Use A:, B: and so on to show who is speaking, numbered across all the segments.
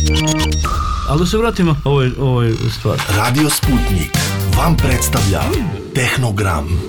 A: Ali da se vratimo ovoj stvari.
B: Radio Sputnik vam predstavlja Tehnogram.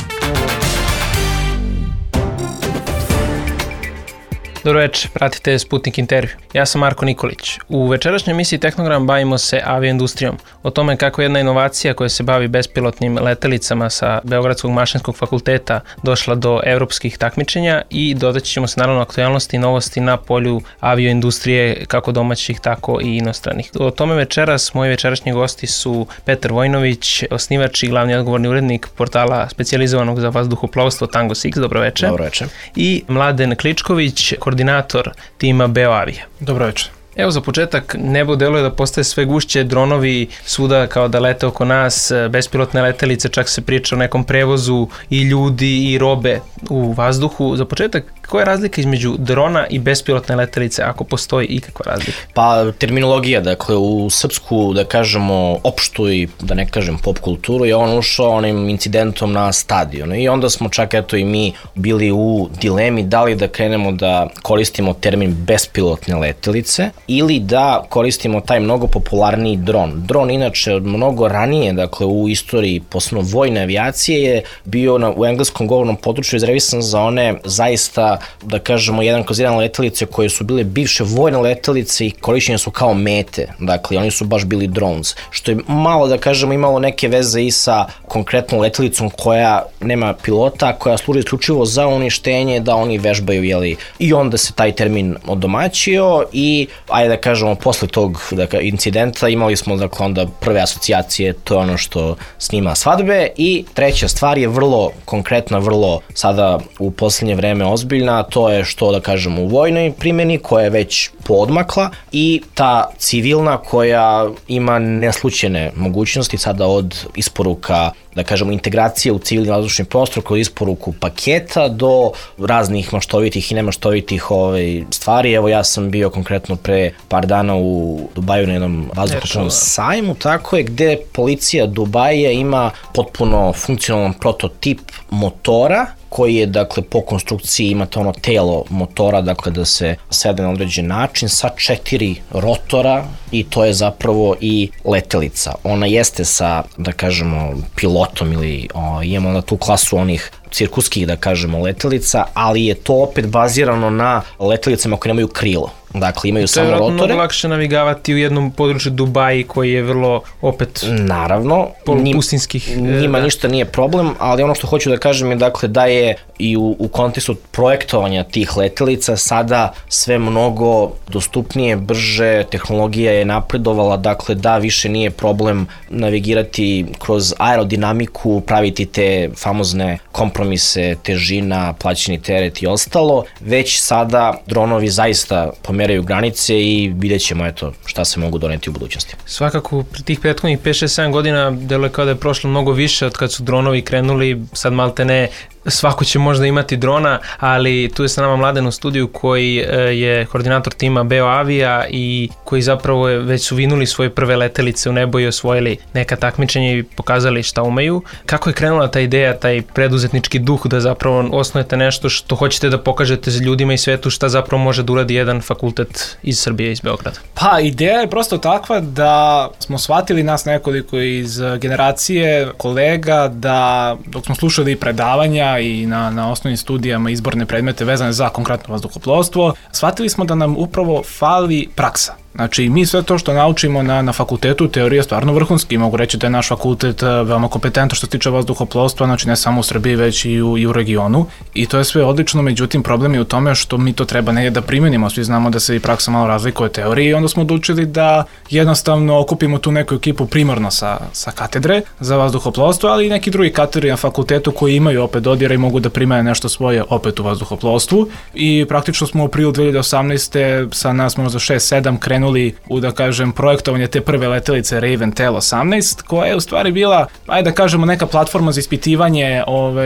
C: Dobro večer, pratite Sputnik intervju. Ja sam Marko Nikolić. U večerašnjoj emisiji Tehnogram bavimo se avioindustrijom. O tome kako jedna inovacija koja se bavi bespilotnim letelicama sa Beogradskog mašinskog fakulteta došla do evropskih takmičenja i dodat ćemo se naravno aktualnosti i novosti na polju avioindustrije kako domaćih tako i inostranih. O tome večeras moji večerašnji gosti su Petar Vojnović, osnivač i glavni odgovorni urednik portala specijalizovanog za vazduhoplovstvo Tango Six. Dobro večer.
D: Dobro večer.
C: I Mladen Kličković, koordinator tima Beoavija.
D: Dobro večer.
C: Evo za početak, nebo deluje da postaje sve gušće, dronovi svuda kao da lete oko nas, bespilotne letelice, čak se priča o nekom prevozu i ljudi i robe u vazduhu. Za početak, koja je razlika između drona i bespilotne letelice, ako postoji ikakva razlika?
D: Pa terminologija, dakle u srpsku, da kažemo, opštu i da ne kažem pop kulturu, je on ušao onim incidentom na stadionu i onda smo čak eto i mi bili u dilemi da li da krenemo da koristimo termin bespilotne letelice ili da koristimo taj mnogo popularniji dron. Dron inače mnogo ranije, dakle u istoriji posebno vojne avijacije je bio u engleskom govornom području izrevisan za one zaista, da kažemo, 1/1 letelice koje su bile bivše vojne letelice i korišćene su kao mete. Dakle, oni su baš bili drones, što je malo, da kažemo, imalo neke veze i sa konkretnom letelicom koja nema pilota, koja služi isključivo za uništenje, da oni vežbaju, jeli, i onda se taj termin odomaćio i ajde da kažemo, posle tog incidenta imali smo dakle onda prve asocijacije, to je ono što snima svadbe i treća stvar je vrlo konkretna, vrlo sada u poslednje vreme ozbiljna, to je što da kažemo u vojnoj primjeni koja je već poodmakla i ta civilna koja ima neslućene mogućnosti sada od isporuka, da kažemo, integracije u civilni vazdušni prostor kroz isporuku paketa do raznih maštovitih i nemaštovitih stvari. Evo ja sam bio konkretno pre par dana u Dubaju na jednom vazduhoplovnom sajmu, tako je, gde policija Dubaja ima potpuno funkcionalan prototip motora koji je, dakle, po konstrukciji imate ono telo motora, dakle, da se sede na određen način sa 4 rotora i to je zapravo i letelica. Ona jeste sa, da kažemo, pilotom ili imamo na tu klasu onih cirkuskih, da kažemo, letelica, ali je to opet bazirano na letelicama koje nemaju krilo. Dakle, imaju samo rotore. To je
C: mnogo lakše navigavati u jednom području Dubaji koji je vrlo, opet,
D: naravno,
C: polupustinskih.
D: Njima ništa nije problem, ali ono što hoću da kažem je, dakle, da je i u kontekstu projektovanja tih letelica sada sve mnogo dostupnije, brže, tehnologija je napredovala, dakle, da više nije problem navigirati kroz aerodinamiku, praviti te famozne kompromise, težina, plaćeni teret i ostalo, već sada dronovi zaista pomeraju granice i vidjet ćemo šta se mogu doneti u budućnosti.
C: Svakako, pri tih prethodnih 5-6-7 godina deluje kao da je prošlo mnogo više od kad su dronovi krenuli, sad malte ne svako će možda imati drona, ali tu je sa nama Mladen u studiju koji je koordinator tima Beoavija i koji zapravo već su vinuli svoje prve letelice u nebo i osvojili neka takmičenja i pokazali šta umeju. Kako je krenula ta ideja, taj preduzetnički duh da zapravo osnujete nešto što hoćete da pokažete ljudima i svetu šta zapravo može da uradi jedan fakultet iz Srbije, iz Beograda?
E: Pa ideja je prosto takva da smo shvatili nas nekoliko iz generacije kolega da dok smo slušali predavanja i na osnovnim studijama izborne predmete vezane za konkretno vazduhoplovstvo, shvatili smo da nam upravo fali praksa. Znači, mi sve to što naučimo na fakultetu, teorija je stvarno vrhunski, mogu reći da je naš fakultet veoma kompetentan što se tiče vazduhoplovstva, znači ne samo u Srbiji, već i u regionu. I to je sve odlično, međutim, problem je u tome što mi to treba negdje da primenimo, svi znamo da se i praksa malo razlikuje od teorije i onda smo odlučili da jednostavno okupimo tu neku ekipu primarno sa katedre za vazduhoplovstvo, ali i neki drugi katedri na fakultetu koji imaju opet dodira i mogu da primene nešto svoje opet u vazduhoplovstvu. I praktično smo u aprilu 2018. sa nas možda 6-7 krenuli u, da kažem, projektovanje te prve letelice Raven Tel 18, koja je u stvari bila, ajde da kažemo, neka platforma za ispitivanje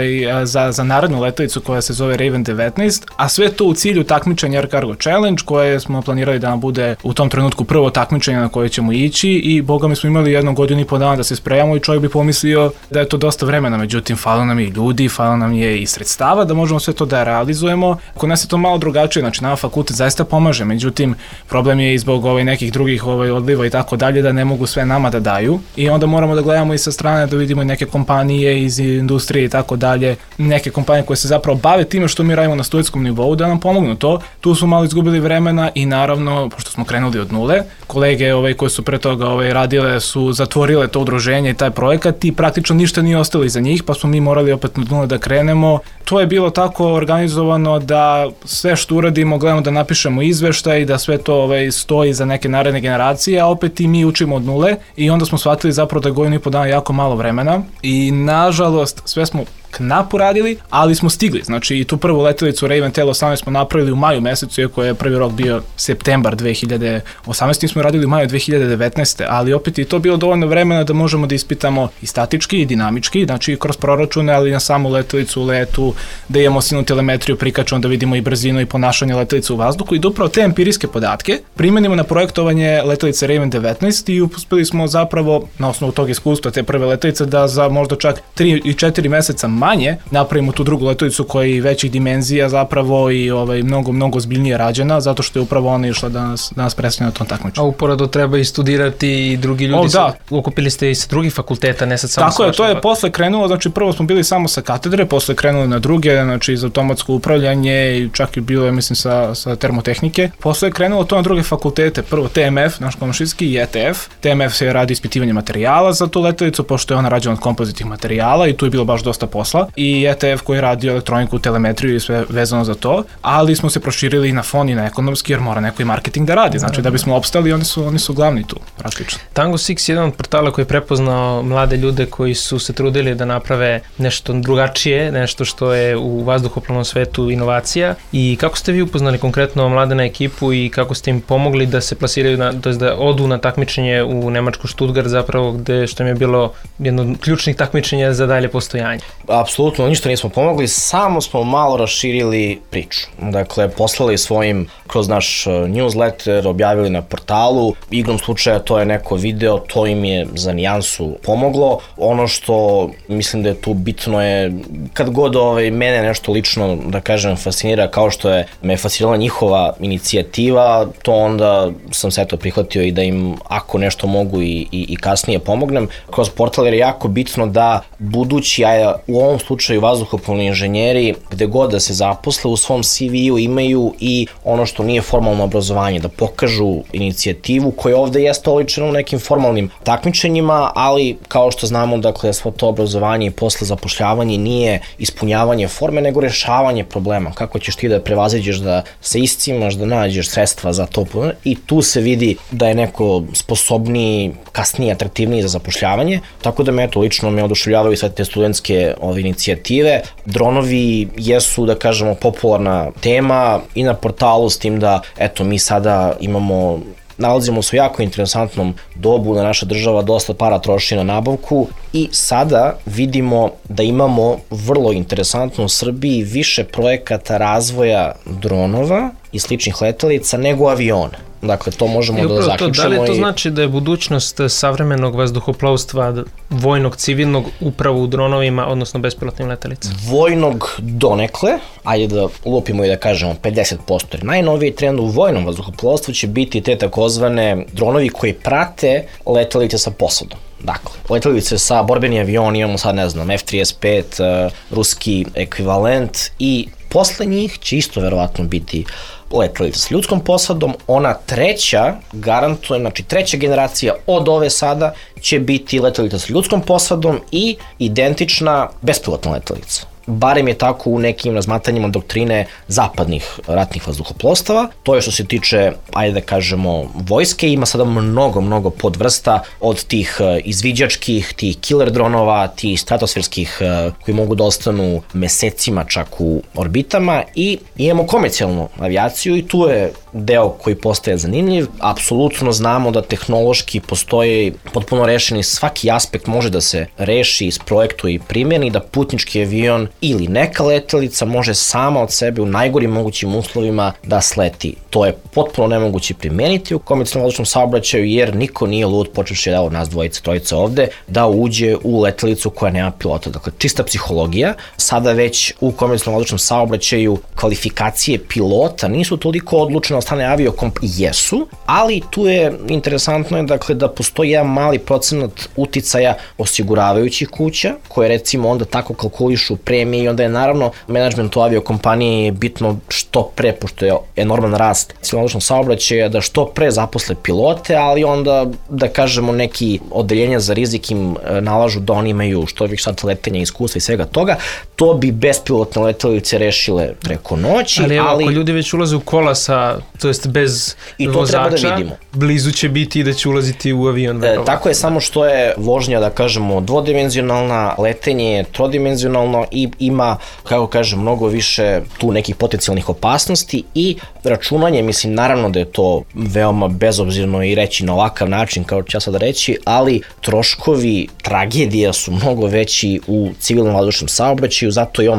E: za narednu letelicu koja se zove Raven 19, a sve to u cilju takmičenja Air Cargo Challenge, koje smo planirali da nam bude u tom trenutku prvo takmičenje na koje ćemo ići i boga mi smo imali 1 godinu i po dana da se spremamo i čovjek bi pomislio da je to dosta vremena, međutim, falo nam je i ljudi, falo nam je i sredstava da možemo sve to da realizujemo. Kod nas je to malo drugačije, znači nama fakultet zaista pomaže, međutim, problem je i zbog nekih drugih odliva i tako dalje, da ne mogu sve nama da daju. I onda moramo da gledamo i sa strane, da vidimo i neke kompanije iz industrije i tako dalje, neke kompanije koje se zapravo bave time što mi radimo na studentskom nivou, da nam pomognu to. Tu smo malo izgubili vremena i naravno, pošto smo krenuli od nule, kolege koje su pre toga radile su zatvorile to udruženje i taj projekat i praktično ništa nije ostalo iza njih, pa smo mi morali opet od nule da krenemo. To je bilo tako organizovano da sve što uradimo, gledamo da napišemo izveštaj, da sve to stoji za neke naredne generacije, a opet i mi učimo od nule i onda smo shvatili zapravo da je godinu i po dana jako malo vremena i nažalost sve smo knap uradili, ali smo stigli. Znači i tu prvu letelicu Raven Tail 18 smo napravili u maju mesecu, iako je prvi rok bio septembar 2018, smo radili u maju 2019. Ali opet i to bilo dovoljno vremena da možemo da ispitamo i statički i dinamički, znači kroz proračune, ali na samu letelicu u letu, da imamo sinu telemetriju prikačeno, da vidimo i brzinu i ponašanje letelice u vazduhu i da upravo te empirijske podatke primenimo na projektovanje letelice Raven 19 i uspeli smo zapravo na osnovu tog iskustva te prve letelice da za možda čak 3 i 4 meseca manje napravimo tu drugu letelicu koja je većih dimenzija zapravo i mnogo zbiljnije rađena, zato što je upravo ona išla da nas predstavlja na tom takmičenju.
C: A uporedo treba i studirati i drugi ljudi. Okupili ste i sa drugih fakulteta, ne sad samo
E: tako je, to je posle krenulo, znači prvo smo bili samo sa katedre, posle krenuli na druge, znači za automatsko upravljanje i čak i bilo je, mislim, sa termotehnike. Posle je krenulo to na druge fakultete, prvo TMF, naš komšijski, i ETF. TMF se radi ispitivanje materijala za tu letelicu, pošto je ona rađena od kompozitnih materijala i tu je bilo baš dosta posla. I ETF koji radi elektroniku, telemetriju i sve vezano za to, ali smo se proširili i na fon i na ekonomski, jer mora neko i marketing da radi, znači da bismo opstali, oni su glavni tu, praktično.
C: Tango Six je jedan od portala koji je prepoznao mlade ljude koji su se trudili da naprave nešto drugačije, nešto što je u vazduhoplovnom svetu inovacija. I kako ste vi upoznali konkretno mlade na ekipu i kako ste im pomogli da se plasiraju, to jest da odu na takmičenje u Nemačku Stuttgart, zapravo što im je bilo jedno od ključnih takmičenja za dalje postojanje?
D: Apsolutno ništa nismo pomogli, samo smo malo raširili priču. Dakle, poslali svojim kroz naš newsletter, objavili na portalu, igrom slučaja to je neko video, to im je za nijansu pomoglo. Ono što mislim da je tu bitno je, kad god mene nešto lično, da kažem, fascinira, kao što je me fascinirala njihova inicijativa, to onda sam se prihvatio i da im, ako nešto mogu i kasnije pomognem. Kroz portal je jako bitno da budući, u ovom slučaju vazduhoplovni inženjeri, gde god da se zaposle, u svom CV-u imaju i ono što nije formalno obrazovanje, da pokažu inicijativu koja ovde jeste oličena u nekim formalnim takmičenjima, ali kao što znamo, dakle, svo to obrazovanje i posle zapošljavanje nije ispunjavanje forme, nego rešavanje problema. Kako ćeš ti da prevaziđeš, da se iscimaš, da nađeš sredstva za to, i tu se vidi da je neko sposobniji, kasnije atraktivniji za zapošljavanje, tako da me lično me oduševljavaju sve te studentske inicijative. Dronovi jesu, da kažemo, popularna tema i na portalu, s tim da, mi sada nalazimo se u jako interesantnom dobu da naša država dosta para troši na nabavku i sada vidimo da imamo vrlo interesantno u Srbiji više projekata razvoja dronova i sličnih letelica nego aviona. Dakle, to možemo da zaključimo.
C: Da li to znači da je budućnost savremenog vazduhoplovstva, vojnog, civilnog, upravo u dronovima, odnosno bespilotnim letelicama?
D: Vojnog donekle, ajde da ulupimo i da kažemo 50%, jer najnoviji trend u vojnom vazduhoplovstvu će biti te takozvane dronovi koji prate letelice sa posadom. Dakle, letelice sa borbeni avion, imamo sad, F-35, ruski ekvivalent i posle njih će isto verovatno biti letelica s ljudskom posadom. Ona treća, garantuje, znači treća generacija od ove sada će biti letelica s ljudskom posadom i identična bespilotna letelica. Barem je tako u nekim razmatranjima doktrine zapadnih ratnih vazduhoplovstava. To je što se tiče, ajde da kažemo, vojske. Ima sada mnogo podvrsta od tih izviđačkih, tih killer dronova, tih stratosferskih koji mogu da ostanu mesecima čak u orbitama i imamo komercijalnu avijaciju i tu je deo koji postaje zanimljiv. Apsolutno znamo da tehnološki postoje potpuno rešeni, svaki aspekt može da se reši, isprojektuje i primjeni, da putnički avion ili neka letelica može sama od sebe u najgorim mogućim uslovima da sleti. To je potpuno nemoguće primeniti u komercijalnom vazdušnom saobraćaju jer niko nije lud, počevši od nas dvojica, trojica ovde, da uđe u letelicu koja nema pilota. Dakle, čista psihologija. Sada već u komercijalnom vazdušnom saobraćaju kvalifikacije pilota nisu toliko odlučene od strane jesu, ali tu je interesantno dakle, da postoji jedan mali procenat uticaja osiguravajućih kuća, koje recimo onda tako kalkulišu premije i onda je naravno menadžmentu aviokompanije bitno što pre, pošto je enorman rast vazdušnog saobraćaja, da što pre zaposle pilote, ali onda da kažemo neki odeljenja za rizik im nalažu da oni imaju što više sad letenja, iskustva i svega toga. To bi bespilotne letelice rešile preko noći.
C: Ali ako ljudi već ulaze u kola to jest bez vozača, blizu će biti i da će ulaziti u avion.
D: Tako je, samo što je vožnja, da kažemo, dvodimenzionalna, letenje je trodimenzionalno i ima, kako kažem, mnogo više tu nekih potencijalnih opasnosti i računanje, mislim, naravno da je to veoma bezobzirno i reći na ovakav način, kao ću ja sad reći, ali troškovi tragedija su mnogo veći u civilnom vazdušnom saobraćaju, zato je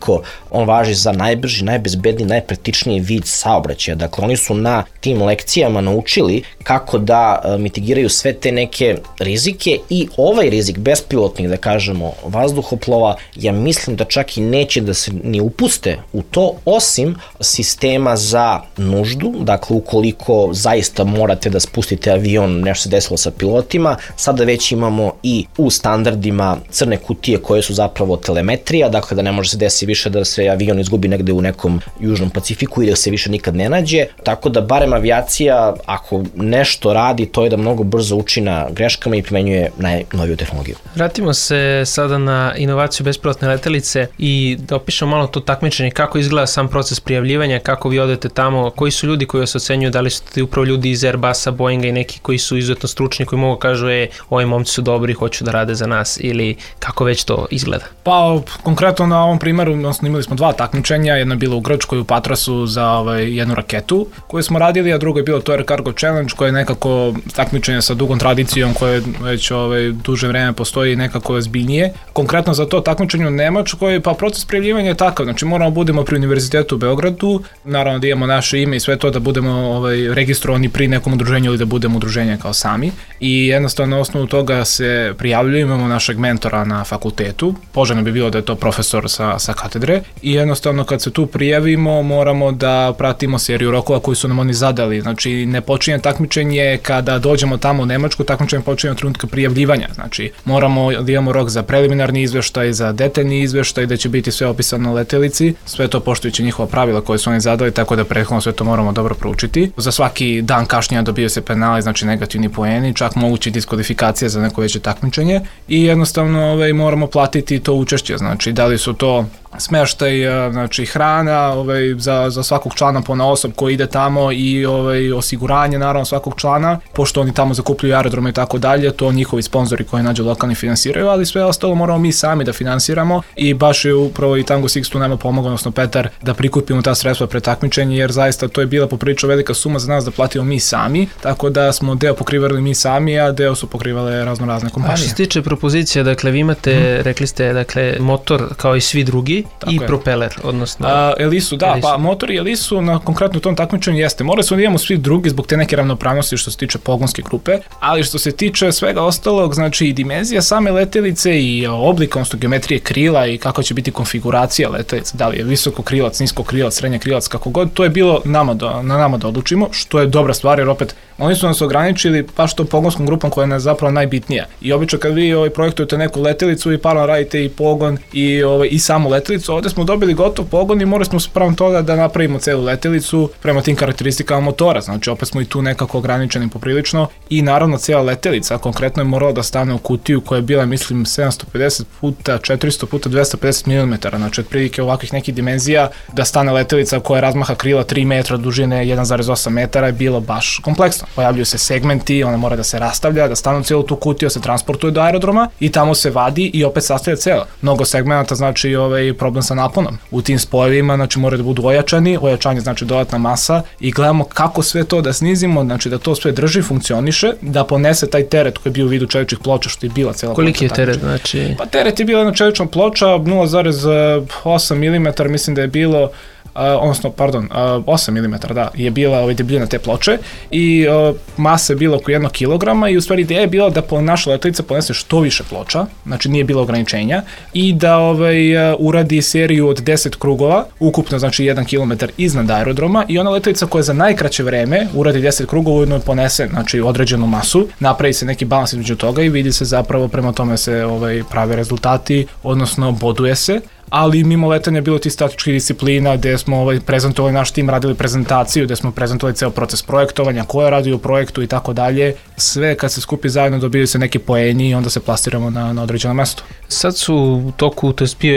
D: on važi za najbrži, najbezbedniji, najpraktičniji vid saobraćaja. Dakle, oni su na tim lekcijama naučili kako da mitigiraju sve te neke rizike i ovaj rizik bespilotnih, da kažemo, vazduhoplova, ja mislim da čak i neće da se ni upuste u to, osim sistema za nuždu, dakle, ukoliko zaista morate da spustite avion, nešto se desilo sa pilotima, sada već imamo i u standardima crne kutije koje su zapravo telemetrija, dakle da ne može se desiti više da se avion izgubi negde u nekom južnom Pacifiku i da se više nikad ne nađe, tako da barem avijacija, ako nešto radi, to je da mnogo brzo uči na greškama i primenjuje najnoviju tehnologiju.
C: Vratimo se sada na inovaciju bespilotne letelice i da opišemo malo to takmičenje, kako izgleda sam proces prijavljivanja, kako vi odete tamo, koji su ljudi koji vas ocenjuju, da li su ti upravo ljudi iz Airbusa, Boeinga i neki koji su izuzetno stručni, koji mogu kažu, ovi momci su dobri, hoću da rade za nas, ili kako već to izgleda?
E: Pa, konkretno na ovom primeru, imali smo 2 takmičenja, jedno je bilo u Grčkoj u Patrasu za jednu raketu koju smo radili, a drugo je bilo to Air Cargo Challenge, koje je nekako takmičenje sa dugom tradicijom koje već duže vreme postoji nekako ozbiljnije. Konkretno za to takmičenje u Nemačkoj, pa proces prijavljivanja je takav, znači moramo budemo pri Univerzitetu u Beogradu, naravno da imamo naše ime i sve to, da budemo registrovani pri nekom udruženju ili da budemo udruženje kao sami i jednostavno na osnovu toga se prijavljujemo, imamo našeg mentora na fakultetu, poželjno bi bilo da je to profesor sa katedre i jednostavno kad se tu prijavimo moramo da pratimo seriju rokova koji su nam oni zadali, znači ne počinje takmičenje kada dođemo tamo u Nemačku, takmičenje počinje od trenutka prijavljivanja, znači moramo da imamo rok za preliminarni izveštaj, za detaljni izveštaj, da će biti sve opisano na letelici, sve to poštujući njihova pravila koje su oni zadali, tako da prethodno sve to moramo dobro proučiti. Za svaki dan kašnjenja dobiju se penali, znači negativni poeni, čak moguće diskvalifikacije za neko veće takmičenje i jednostavno moramo platiti to učešće, znači da li su to smeštaj, znači hrana za svakog člana ponaosob koji ide tamo i osiguranje naravno svakog člana, pošto oni tamo zakupljuju aerodrome i tako dalje, to njihovi sponzori koji nađu lokalni finansiraju, ali sve ostalo moramo mi sami da finansiramo i baš je upravo i Tango Six tu nama pomogao, odnosno Petar, da prikupimo ta sredstva pre takmičenja, jer zaista to je bila poprilično velika suma za nas da platimo mi sami, tako da smo deo pokrivali mi sami, a deo su pokrivale razne kompanije.
C: A što se tiče propozicije, dakle vi imate, rekli ste, dakle motor kao i svi drugi, tako i je. Propeler, odnosno...
E: Elisu, da, Elisu. Pa motor i Elisu na konkretno tom takmičenju jeste. Morali smo da imamo svi drugi zbog te neke ravnopravnosti što se tiče pogonske grupe, ali što se tiče svega ostalog, znači i dimenzija same letelice i oblika, odnosno geometrije krila i kako će biti konfiguracija letelice, da li je visoko krilac, nisko krilac, srednje krilac, kako god, to je bilo na nama da odlučimo, što je dobra stvar, jer opet oni su nas ograničili baš tom pogonskom grupom koja je zapravo najbitnija. I obično kad vi projektujete neku letelicu i paralelno radite i pogon i samu letelicu, ovde smo dobili gotov pogon i morali smo spravo toga da napravimo celu letelicu prema tim karakteristikama motora, znači opet smo i tu nekako ograničeni poprilično i naravno cijela letelica konkretno je morala da stane u kutiju koja je bila, mislim, 750 puta 400 puta 250 mm, znači otprilike ovakvih nekih dimenzija da stane letelica koja razmaha krila 3 metra, dužine 1,8 metara je bilo baš kompleksno. Pojavljuju se segmenti, ona mora da se rastavlja, da stanu cijelu tu kutiju, se transportuje do aerodroma i tamo se vadi i opet sastavlja celo. Mnogo segmenta, znači problem sa naponom. U tim spojevima, znači, moraju da budu ojačani, ojačanje znači dodatna masa i gledamo kako sve to da snizimo, znači da to sve drži, funkcioniše, da ponese taj teret koji je bio u vidu čeličnih ploča, što je bila cela ploča.
C: Koliki je teret, znači?
E: Pa teret je bila jedna čelična ploča, 0,8 mm, mislim da je bilo, 8 mm, da, je bila debljina te ploče i masa je bila oko 1 kg i u stvari ideja je bila da naša letelica ponese što više ploča, znači nije bilo ograničenja i da uradi seriju od 10 krugova, ukupno znači 1 km iznad aerodroma i ona letelica koja za najkraće vreme uradi 10 krugova ujedno ponese znači određenu masu, napravi se neki balans između toga i vidi se zapravo prema tome se prave rezultati, odnosno boduje se. Ali mimo letanja je bilo ti statičkih disciplina gde smo prezentovali naš tim, radili prezentaciju, gde smo prezentovali ceo proces projektovanja, ko je radio u projektu i tako dalje. Sve kad se skupi zajedno dobiju se neki poeni i onda se plasiramo na određeno mesto.
C: Sad su u toku, to je bio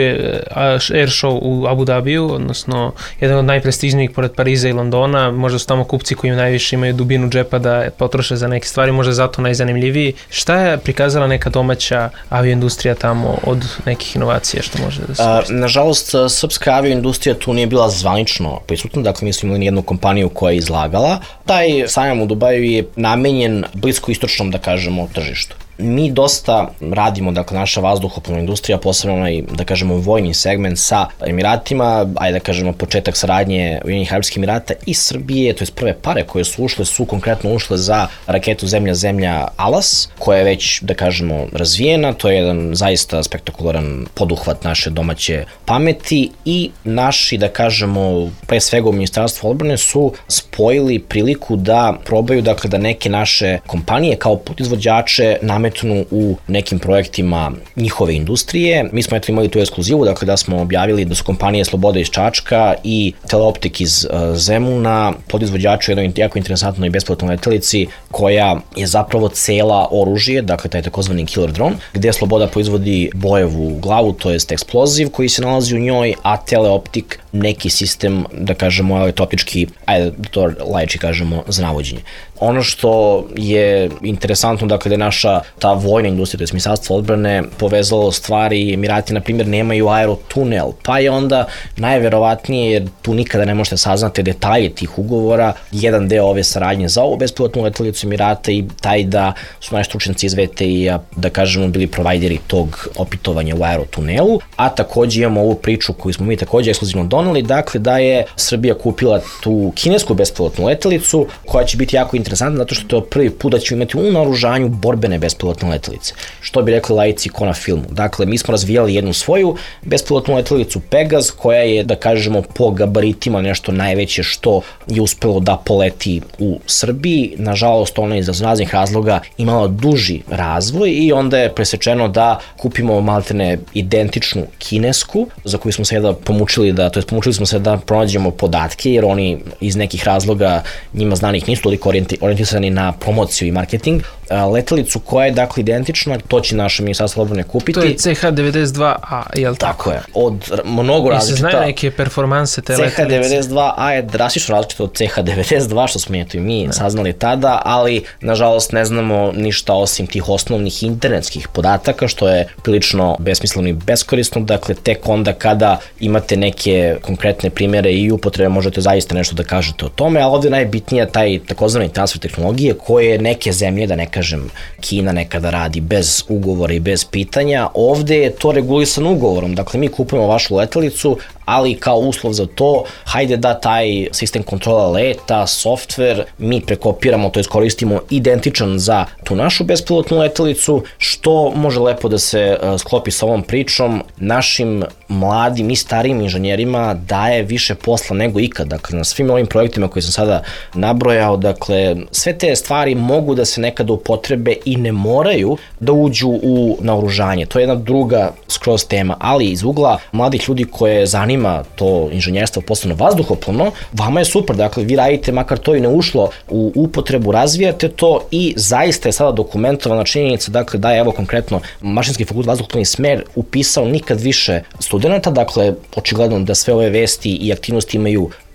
C: Air Show u Abu Dhabiju, odnosno jedan od najprestižnijih pored Pariza i Londona, možda su tamo kupci koji najviše imaju dubinu džepa da potroše za neke stvari, možda zato najzanimljiviji. Šta je prikazala neka domaća avioindustrija tamo od nekih inovacija što može da se...
D: Nažalost, srpska avioindustrija tu nije bila zvanično prisutna, dakle nismo imali nijednu kompaniju koja je izlagala. Taj sajam u Dubaju je namenjen bliskoistočnom, da kažemo, tržištu. Mi dosta radimo, dakle, naša vazduhoplovna industrija, posebno onaj, da kažemo, vojni segment sa Emiratima, ajde da kažemo, početak saradnje Ujedinjenih Arapskih Emirata i Srbije, to je prve pare koje su ušle, su konkretno ušle za raketu Zemlja Alas, koja je već, da kažemo, razvijena, to je jedan zaista spektakularan poduhvat naše domaće pameti i naši, da kažemo, pre svega u Ministarstvu odbrane su spojili priliku da probaju, dakle, da neke naše kompanije kao podizvođače nametnu u nekim projektima njihove industrije. Mi smo imali tu ekskluzivu, dakle da smo objavili da su kompanije Sloboda iz Čačka i Teleoptik iz Zemuna podizvođači u jednoj jako interesantnoj bespilotnoj letelici koja je zapravo cela oružje, dakle taj takozvani killer drone, gde Sloboda proizvodi bojevu glavu, to jest eksploziv koji se nalazi u njoj, a Teleoptik neki sistem, da kažemo, optički, ajde da to laički kažemo, za navođenje. Ono što je interesantno, dakle, da je naša ta vojna industrija, to je Ministarstvo odbrane, povezalo stvari. Emirati, na primjer, nemaju aerotunel, pa je onda najverovatnije, jer tu nikada ne možete saznati detalje tih ugovora, jedan deo ove saradnje za ovu bespilotnu letelicu Emirata i taj da su naši stručnjaci iz VTI-a, da kažemo, bili provajderi tog opitovanja u aerotunelu, a takođe imamo ovu priču koju smo mi takođe ekskluzivno doneli, dakle, da je Srbija kupila tu kinesku bespilotnu letelicu, koja će biti jako interesantna, zato što to je prvi put da ćemo imati u naoružanju borbene bespilotne letelice. Što bi rekli laici ko na filmu. Dakle, mi smo razvijali jednu svoju bespilotnu letelicu Pegas, koja je, da kažemo, po gabaritima nešto najveće što je uspelo da poleti u Srbiji. Nažalost, ona je iz raznih razloga imala duži razvoj i onda je presečeno da kupimo maltene identičnu kinesku, za koju smo se jedan pomučili smo se da pronađemo podatke, jer oni iz nekih razloga njima znanih nisu toliko orijentisani na promociju i marketing. Letelicu koja je, dakle, identična, to će naše Ministarstvo odbrane kupiti.
C: To je CH-92A, je li tako?
D: Tako je. Od mnogo različita...
C: I se znaju neke performanse te letelice?
D: CH-92A je drastično različito od CH-92, što smo i mi saznali tada, ali, nažalost, ne znamo ništa osim tih osnovnih internetskih podataka, što je prilično besmisleno i beskorisno. Dakle, tek onda kada imate neke konkretne primjere i upotrebe, možete zaista nešto da kažete o tome, ali ovde najbitnija taj takozvani transfer tehnologije koje neke zemlje, da ne kažem Kina, nekada radi bez ugovora i bez pitanja. Ovde je to regulisano ugovorom, dakle mi kupujemo vašu letelicu, ali kao uslov za to, hajde da taj sistem kontrola leta, softver, mi prekopiramo, to iskoristimo identičan za tu našu bespilotnu letelicu, što može lepo da se sklopi sa ovom pričom. Našim mladim i starijim inženjerima daje više posla nego ikad. Dakle, na svim ovim projektima koje sam sada nabrojao, dakle, sve te stvari mogu da se nekada upotrebe i ne moraju da uđu u naoružanje. To je jedna druga skroz tema, ali iz ugla mladih ljudi koje zanima to inženjerstvo, posebno vazduhoplovno, vama je super, dakle, vi radite, makar to i ne ušlo u upotrebu, razvijate to i zaista je sada dokumentovana činjenica, dakle, da je, evo, konkretno Mašinski fakultet vazduhoplovni smer upisao nikad više studenta, dakle, očigledno da sve ove vesti i aktivnosti imaju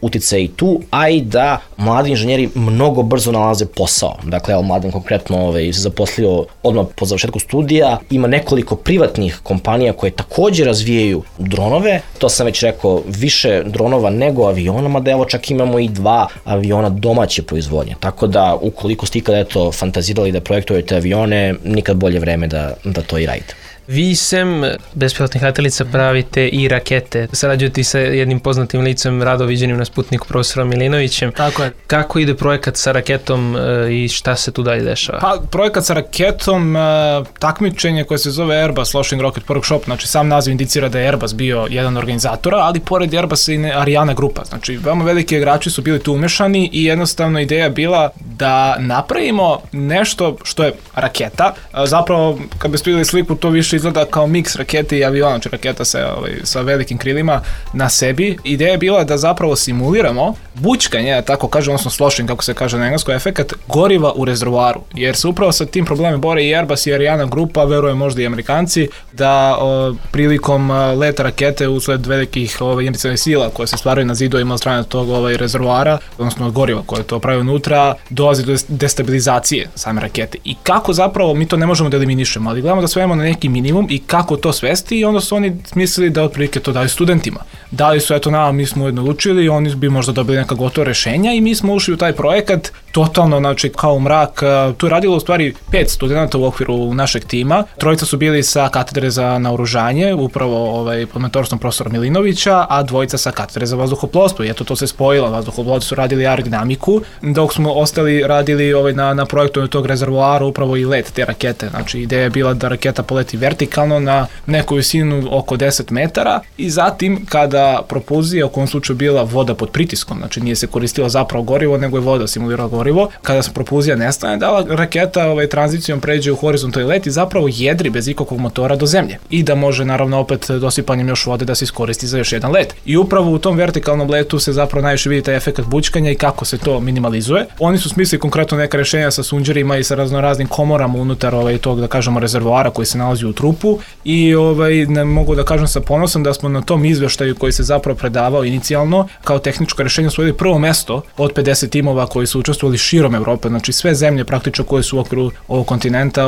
D: uticaj tu, a i da mladi inženjeri mnogo brzo nalaze posao. Dakle, evo, Mladen konkretno se zaposlio odmah po završetku studija, ima nekoliko privatnih kompanija koje takođe razvijaju dronove, to sam već rekao, više dronova nego aviona, mada evo čak imamo i 2 aviona domaće proizvodnje, tako da ukoliko ste ikada fantazirali da projektujete avione, nikad bolje vreme da to i radite.
C: Vi sem bespilotnih letelica pravite i rakete. Sarađujete i sa jednim poznatim licem, rado viđenim na Sputniku, profesorom Milinovićem.
E: Tako je.
C: Kako ide projekat sa raketom i šta se tu dalje dešava?
E: Pa, projekat sa raketom, takmičenje koje se zove Airbus Launching Rocket Workshop, znači sam naziv indicira da je Airbus bio jedan organizatora, ali pored Airbusa i Ariane grupa. Znači, veoma veliki igrači su bili tu umešani i jednostavno ideja bila da napravimo nešto što je raketa. Zapravo, kad biste vidjeli sliku, to više izgleda kao miks rakete i aviona, znači raketa sa velikim krilima na sebi. Ideja je bila da zapravo simuliramo bućkanje, tako kaže, odnosno sloshing, kako se kaže na engleskom, efekat goriva u rezervoaru, jer se upravo sa tim problemom bore i Airbus i Ariane grupa, verujem možda i Amerikanci, da prilikom leta rakete usled velikih inercijalnih sila koje se stvaraju na zidovima od strane tog rezervoara, odnosno goriva koje to pravi unutra, dolazi do destabilizacije same rakete. I kako zapravo mi to ne možemo da eliminišemo, ali gledamo da svemo na neki minimum i kako to svesti, i onda su oni smislili da otprilike to daju studentima. Dali su, eto, nama, mi smo ujedno učili, oni bi možda dobili neka gotova rešenja i mi smo ušli u taj projekat totalno, znači, kao mrak. Tu je radilo u stvari 5 studenta u okviru našeg tima. 3 su bili sa katedre za naoružanje, upravo pod mentorstvom profesora Milinovića, a 2 sa katedre za vazduhoplovstvo. I eto, to se spojilo. Vazduhoplovci su radili aerodinamiku, dok smo ostali radili na projektu tog rezervoara upravo i let te rakete. Znači, ideja je bila da raketa poleti vertikalno na neku visinu oko 10 metara i zatim kada propulzija, u kojem slučaju bila voda pod pritiskom, znači nije se koristilo zapravo gorivo, nego je voda simulirala gorivo, kada se propulzija nestane, da raketa tranzicijom pređe u horizontalni let i zapravo jedri bez ikakvog motora do zemlje i da može, naravno, opet dosipanjem još vode da se iskoristi za još jedan let. I upravo u tom vertikalnom letu se zapravo najviše vidi taj efekt bućkanja i kako se to minimalizuje. Oni su smislili konkretno neka rešenja sa sunđerima i sa raznoraznim komorama unutar tog, da kažemo, rezervoara koji se nalazi u trupu i ne mogu da kažem sa ponosom da smo na tom izveštaju koji se zapravo predavao inicijalno kao tehničko rešenje osvojili prvo mesto od 50 timova koji su učestvovali širom Evrope, znači sve zemlje praktično koje su u okviru ovog kontinenta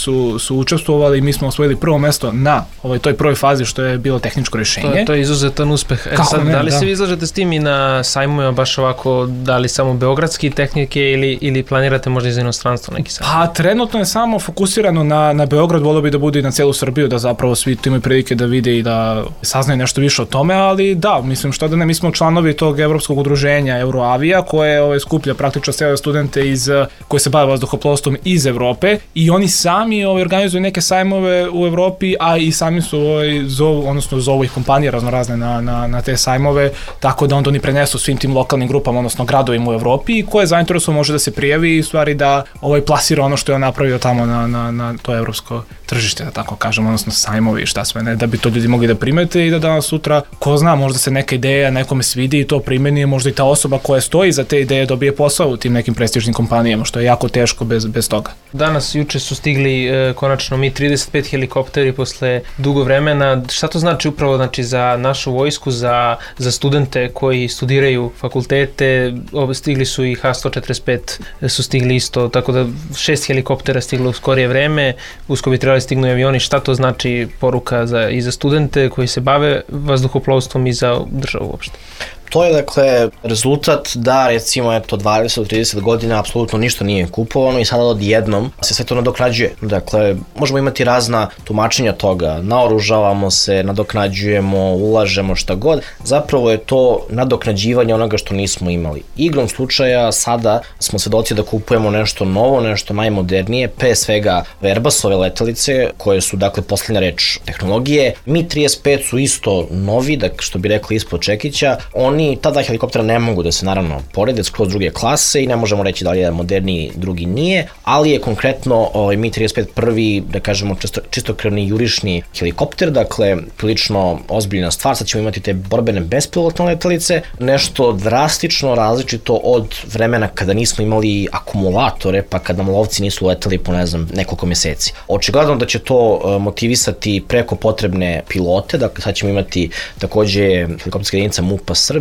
E: su učestvovali i mi smo osvojili prvo mesto na toj prvoj fazi što je bilo tehničko rešenje.
C: To je izuzetan uspeh. Da li se vi izlažete s tim i na sajmovima baš ovako, da li samo beogradski tehnike ili planirate možda iz inostranstva neki sajm?
E: Pa trenutno je samo fokusirano na Beograd, volio bi da bude i na celu Srbiju, da zapravo svi tu imaju prilike da vide i da saznaju nešto više o tome, ali da, mislim, što da ne, mi smo članovi tog evropskog udruženja Euroavija koje skuplja praktično sve studente koji se bave vazduhoplovstvom iz Evrope i oni sami organizuju neke sajmove u Evropi, a i sami su zovu ih kompanije raznorazne na te sajmove, tako da onda oni prenesu svim tim lokalnim grupama, odnosno gradovima u Evropi i ko je zainteresovan može da se prijavi i u stvari da plasira ono što je on napravio tamo na to evropsko tržište, da tako kažem, odnosno sajmovi i šta sve ne, da bi to ljudi mogli da primete i da danas sutra, ko zna, možda se neka ideja nekome svidi i to primeni, možda i ta osoba koja stoji za te ideje dobije posao u tim nekim prestižnim kompanijama, što je jako teško bez toga.
C: Danas, juče su stigli konačno Mi-35 helikopteri posle dugo vremena. Šta to znači upravo za našu vojsku, za studente koji studiraju fakultete? Stigli su i H-145 su stigli isto, tako da 6 helikoptera stiglo u skorije vreme, usko bi trebali stignu i avioni. Šta to znači poruka i za studente koji se bave vazduhoplovstvom i za državu uopšte?
D: To je, dakle, rezultat da, recimo, 20-30 godina apsolutno ništa nije kupovano i sada odjednom se sve to nadoknađuje. Dakle, možemo imati razna tumačenja toga, naoružavamo se, nadoknađujemo, ulažemo, šta god. Zapravo je to nadoknađivanje onoga što nismo imali. Igrom slučaja sada smo svedoci da kupujemo nešto novo, nešto najmodernije, pre svega Airbusove letelice, koje su, dakle, poslednja reč tehnologije. Mi-35 su isto novi, što bi rekli ispod čekića. Tada helikoptera ne mogu da se naravno porede skroz druge klase i ne možemo reći da li je moderniji, drugi nije, ali je konkretno Mi-35 prvi, da kažemo, čistokrvni jurišni helikopter, dakle, prilično ozbiljna stvar. Sad ćemo imati te borbene bespilotne letelice, nešto drastično različito od vremena kada nismo imali akumulatore, pa kada nam lovci nisu leteli po, nekoliko meseci. Očigledno da će to motivisati preko potrebne pilote, dakle, sad ćemo imati takođe helikopterska jedinica MUP-a Srbije,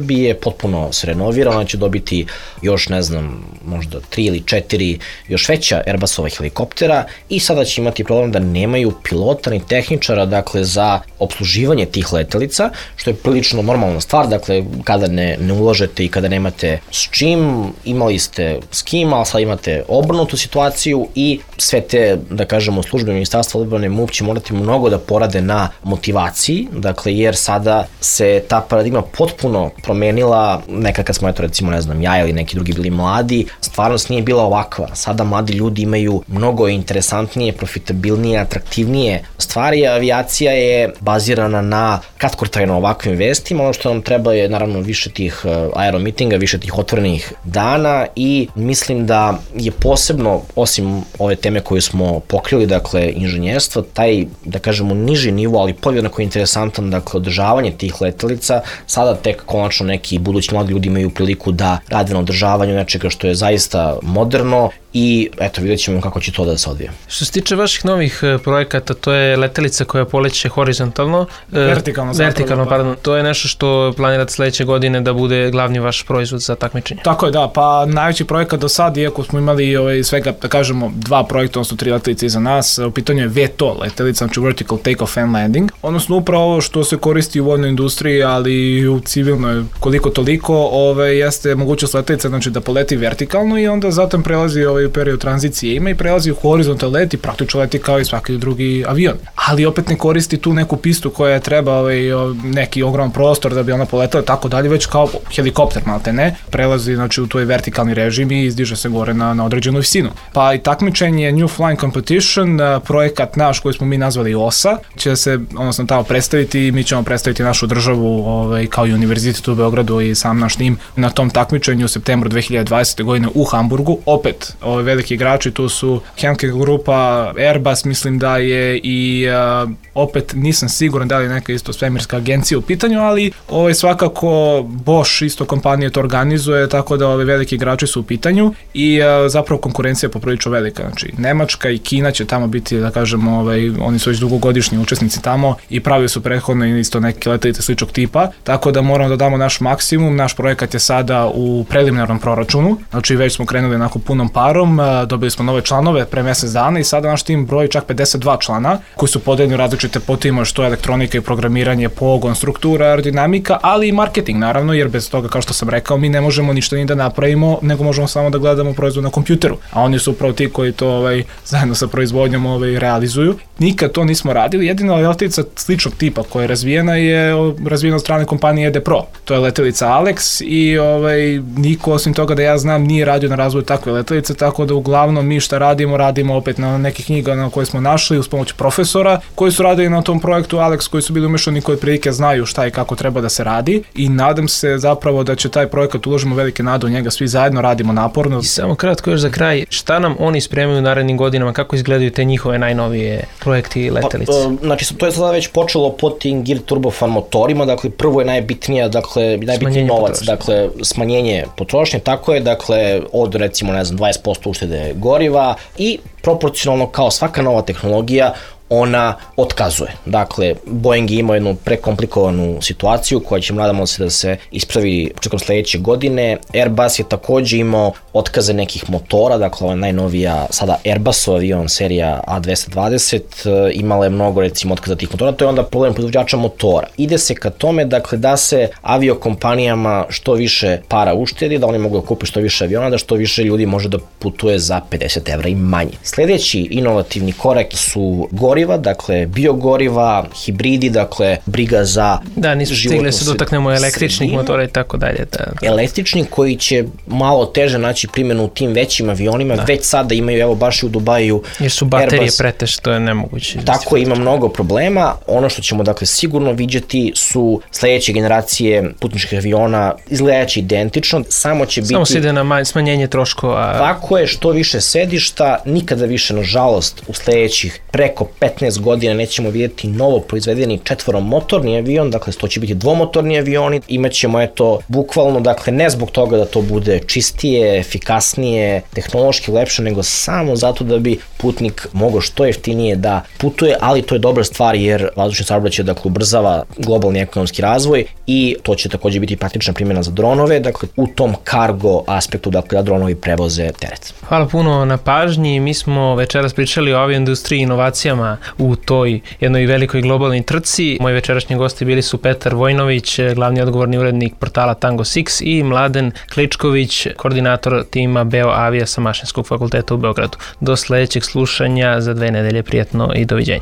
D: Srbije, potpuno se renovira, ona će dobiti još, ne znam, možda 3 ili 4 još veća Airbusova helikoptera i sada će imati problem da nemaju pilota ni tehničara, dakle, za obsluživanje tih letelica, što je prilično normalna stvar, dakle, kada ne ulažete i kada nemate s čim, imali ste s kim, ali sad imate obrnutu situaciju i sve te, da kažemo, službe Ministarstva odbrane, MUP će morati mnogo da porade na motivaciji, dakle, jer sada se ta paradigma potpuno promenila, nekad kad smo, eto, recimo, ne znam, ja ili neki drugi bili mladi, stvarnost nije bila ovakva. Sada mladi ljudi imaju mnogo interesantnije, profitabilnije, atraktivnije stvari, avijacija je bazirana na kratkotrajno ovakvim vestima, ono što nam treba je naravno više tih aeromitinga, više tih otvorenih dana i mislim da je posebno, osim ove teme koju smo pokrili, dakle, inženjerstvo, taj, da kažemo, niži nivo, ali podjednako interesantan, dakle, održavanje tih letelica, sada tek konačno neki budući mladi ljudi imaju priliku da rade na održavanju nečega što je zaista moderno i eto, vidjet ćemo kako će to da se odvije.
C: Što se tiče vaših novih projekata, to je letelica koja poleće horizontalno.
E: Vertikalno,
C: pardon. To je nešto što planirate sledeće godine da bude glavni vaš proizvod za takmičenje.
E: Tako je, da, pa najveći projekat do sad, iako smo imali svega, da kažemo, 2 projekta, odnosno 3 letelice iza nas, u pitanju je VTOL letelica, znači Vertical Takeoff and Landing, odnosno upravo ovo što se koristi u vojnoj industriji, ali i u civilnoj koliko toliko, jeste mogućnost letelica, znači da poleti vertikalno i onda zatim prelazi u period tranzicije ima i prelazi u horizontal let i praktično leti kao i svaki drugi avion. Ali opet ne koristi tu neku pistu koja treba neki ogroman prostor da bi ona poletala tako dalje, već kao helikopter malte ne, prelazi znači u tvoj vertikalni režim i izdiže se gore na određenu visinu. Pa i takmičenje New Flying Competition, projekat naš koji smo mi nazvali OSA, će se odnosno tamo predstaviti i mi ćemo predstaviti našu državu kao i univerzitet u Beogradu i sam naš tim na tom takmičenju u septembru 2020. godine u Hamburgu. Opet veliki igrači, tu su Henkel grupa, Airbus, mislim da je i opet nisam siguran da li je neka isto svemirska agencija u pitanju, ali svakako Bosch isto kompanija to organizuje, tako da veliki igrači su u pitanju i zapravo konkurencija je poprilično velika. Znači, Nemačka i Kina će tamo biti, da kažemo, oni su već dugogodišnji učesnici tamo i pravili su prethodno isto neke letelice sličnog tipa, tako da moramo da damo naš maksimum. Naš projekat je sada u preliminarnom proračunu, znači već smo krenuli onako punom parom, dobili smo nove članove pre mesec dana i sada naš tim broji čak 52 člana koji su podeljeni u različite podtimove, što je elektronika i programiranje, pogon, struktura, aerodinamika, ali i marketing naravno, jer bez toga, kao što sam rekao, mi ne možemo ništa ni da napravimo, nego možemo samo da gledamo proizvod na kompjuteru, a oni su upravo ti koji to zajedno sa proizvodnjom realizuju. Nikad to nismo radili, jedina letelica sličnog tipa koja je razvijena od strane kompanije ED Pro. To je letelica Alex i niko osim toga da ja znam nije radio na razvoju takve letelice, tako da uglavnom mi šta radimo opet na neke knjiga na koje smo našli uz pomoć profesora koji su radili na tom projektu Alex, koji su bili umešani, koji prilike znaju šta i kako treba da se radi i nadam se zapravo da će taj projekat, uložimo velike nade u njega, svi zajedno radimo naporno.
C: I samo kratko još za kraj, šta nam oni spremaju u narednim godinama, kako izgledaju te njihove najnovije projekti i letelice?
D: Znači, to je sada već počelo pod tim Geared turbofan motorima, dakle, prvo je najbitniji novac, dakle, smanjenje potrošnje, tako je, dakle, od recimo, 20% uštede goriva i proporcionalno kao svaka nova tehnologija ona otkazuje. Dakle, Boeing ima jednu prekomplikovanu situaciju koja će, nadamo se, da se ispravi početkom sledeće godine. Airbus je takođe imao otkaze nekih motora, dakle, ova najnovija sada Airbusov avion serija A220 imala je mnogo, recimo, otkaza tih motora, to je onda problem proizvođača motora. Ide se ka tome, dakle, da se aviokompanijama što više para uštedi, da oni mogu da kupe što više aviona, da što više ljudi može da putuje za 50 evra i manje. Sledeći inovativni korak su goriva, dakle biogoriva, hibridi, dakle briga za
C: da, nisu stigli se dotaknemo električnih motora i tako dalje.
D: Električni koji će malo teže naći primjenu u tim većim avionima, već sada imaju, evo baš i u Dubaju,
C: jer su baterije Airbus, preteže, to je nemoguće.
D: Tako ima mnogo problema. Ono što ćemo dakle sigurno vidjeti su sledeće generacije putničkih aviona, izgledaće identično, samo će biti...
C: Samo se ide na smanjenje troškova.
D: Tako je, što više sedišta, nikad nikada više, nažalost, u sledećih preko 15 godina nećemo vidjeti novo proizvedeni četvoromotorni avion, dakle to će biti dvomotorni avioni, imaćemo bukvalno, dakle ne zbog toga da to bude čistije, efikasnije, tehnološki lepše, nego samo zato da bi putnik mogao što jeftinije da putuje, ali to je dobra stvar jer vazdušni saobraćaj ubrzava globalni ekonomski razvoj i to će takođe biti praktična primjena za dronove, dakle u tom kargo aspektu, dakle da dronovi prevoze teret.
C: Hvala puno na pažnji. Mi smo večeras pričali o avioindustriji i inovacijama u toj jednoj velikoj globalnoj trci. Moji večerašnji gosti bili su Petar Vojnović, glavni odgovorni urednik portala Tango 6 i Mladen Kličković, koordinator tima Beo Avija sa Mašinskog fakulteta u Beogradu. Do sledećeg slušanja za 2 nedelje, prijatno i doviđenja.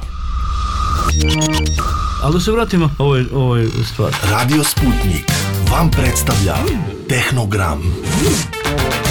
A: Ali da se vratimo ovoj stvari.
B: Radio Sputnik vam predstavlja Tehnogram.